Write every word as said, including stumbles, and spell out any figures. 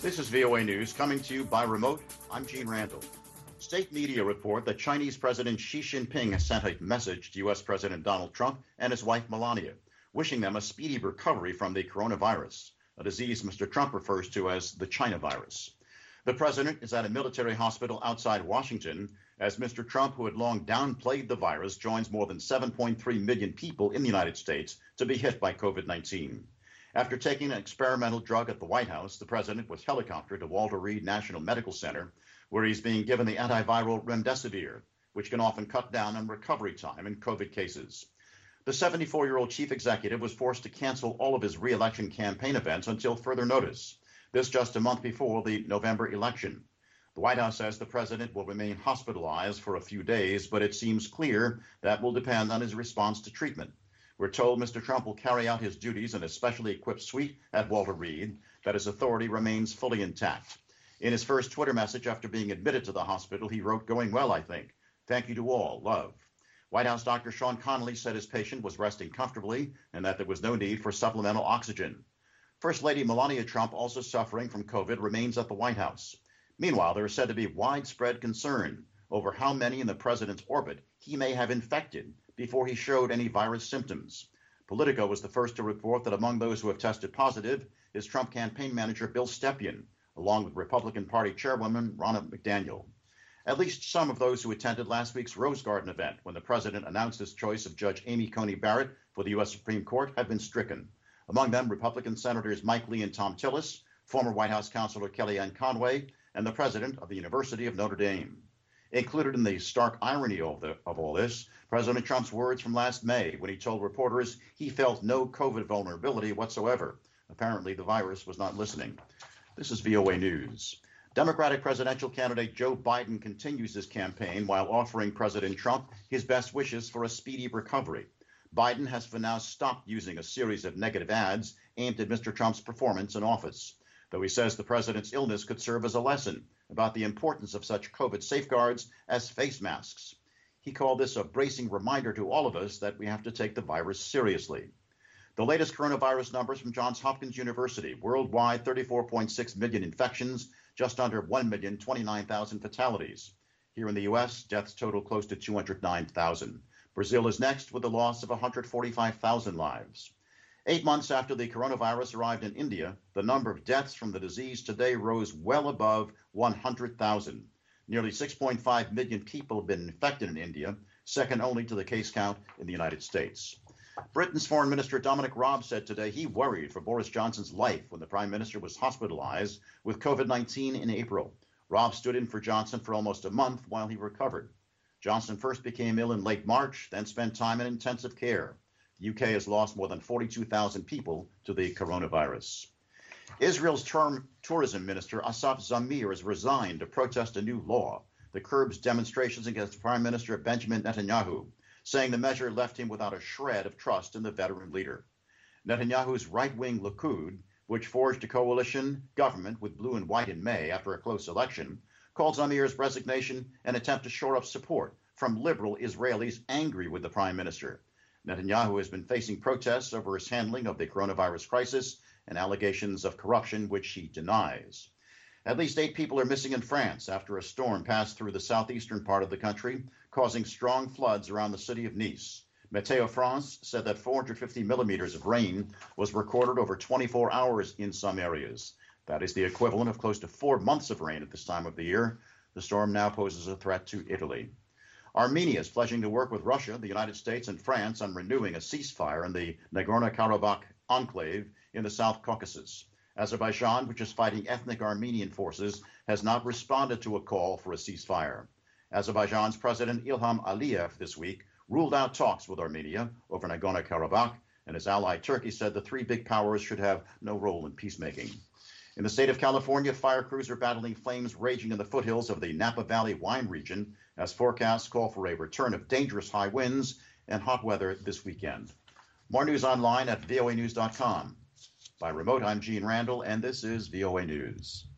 This is V O A News coming to you by remote. I'm Gene Randall. State media report that Chinese President Xi Jinping has sent a message to U S. President Donald Trump and his wife Melania, wishing them a speedy recovery from the coronavirus, a disease Mister Trump refers to as the China virus. The president is at a military hospital outside Washington as Mister Trump, who had long downplayed the virus, joins more than seven point three million people in the United States to be hit by COVID nineteen. After taking an experimental drug at the White House, the president was helicoptered to Walter Reed National Medical Center, where he's being given the antiviral remdesivir, which can often cut down on recovery time in COVID cases. The seventy-four-year-old chief executive was forced to cancel all of his re-election campaign events until further notice. This just a month before the November election. The White House says the president will remain hospitalized for a few days, but it seems clear that will depend on his response to treatment. We're told Mister Trump will carry out his duties in a specially equipped suite at Walter Reed, that his authority remains fully intact. In his first Twitter message after being admitted to the hospital, he wrote, "Going well, I think. Thank you to all. Love." White House Doctor Sean Connolly said his patient was resting comfortably and that there was no need for supplemental oxygen. First Lady Melania Trump, also suffering from COVID, remains at the White House. Meanwhile, there is said to be widespread concern over how many in the president's orbit he may have infected before he showed any virus symptoms. Politico was the first to report that among those who have tested positive is Trump campaign manager Bill Stepien, along with Republican Party chairwoman Ronna McDaniel. At least some of those who attended last week's Rose Garden event, when the president announced his choice of Judge Amy Coney Barrett for the U S. Supreme Court, have been stricken. Among them, Republican Senators Mike Lee and Tom Tillis, former White House Counselor Kellyanne Conway, and the president of the University of Notre Dame. Included in the stark irony of, the, of all this, President Trump's words from last May when he told reporters he felt no COVID vulnerability whatsoever. Apparently, the virus was not listening. This is V O A News. Democratic presidential candidate Joe Biden continues his campaign while offering President Trump his best wishes for a speedy recovery. Biden has for now stopped using a series of negative ads aimed at Mister Trump's performance in office, though he says the president's illness could serve as a lesson about the importance of such COVID safeguards as face masks. He called this a bracing reminder to all of us that we have to take the virus seriously. The latest coronavirus numbers from Johns Hopkins University: worldwide thirty-four point six million infections, just under one million twenty-nine thousand fatalities. Here in the U S, deaths total close to two hundred nine thousand. Brazil is next with the loss of one hundred forty-five thousand lives. Eight months after the coronavirus arrived in India, the number of deaths from the disease today rose well above one hundred thousand. Nearly six point five million people have been infected in India, second only to the case count in the United States. Britain's Foreign Minister Dominic Raab said today he worried for Boris Johnson's life when the Prime Minister was hospitalized with COVID nineteen in April. Raab stood in for Johnson for almost a month while he recovered. Johnson first became ill in late March, then spent time in intensive care. The U K has lost more than forty-two thousand people to the coronavirus. Israel's term tourism minister Asaf Zamir has resigned to protest a new law that curbs demonstrations against Prime Minister Benjamin Netanyahu, saying the measure left him without a shred of trust in the veteran leader. Netanyahu's right-wing Likud, which forged a coalition government with blue and white in May after a close election, called Zamir's resignation an attempt to shore up support from liberal Israelis angry with the prime minister. Netanyahu has been facing protests over his handling of the coronavirus crisis and allegations of corruption, which he denies. At least eight people are missing in France after a storm passed through the southeastern part of the country, causing strong floods around the city of Nice. Météo France said that four hundred fifty millimeters of rain was recorded over twenty-four hours in some areas. That is the equivalent of close to four months of rain at this time of the year. The storm now poses a threat to Italy. Armenia is pledging to work with Russia, the United States, and France on renewing a ceasefire in the Nagorno-Karabakh enclave in the South Caucasus. Azerbaijan, which is fighting ethnic Armenian forces, has not responded to a call for a ceasefire. Azerbaijan's President Ilham Aliyev this week ruled out talks with Armenia over Nagorno-Karabakh, and his ally Turkey said the three big powers should have no role in peacemaking. In the state of California, fire crews are battling flames raging in the foothills of the Napa Valley wine region as forecasts call for a return of dangerous high winds and hot weather this weekend. More news online at V O A news dot com. By remote, I'm Gene Randall, and this is V O A News.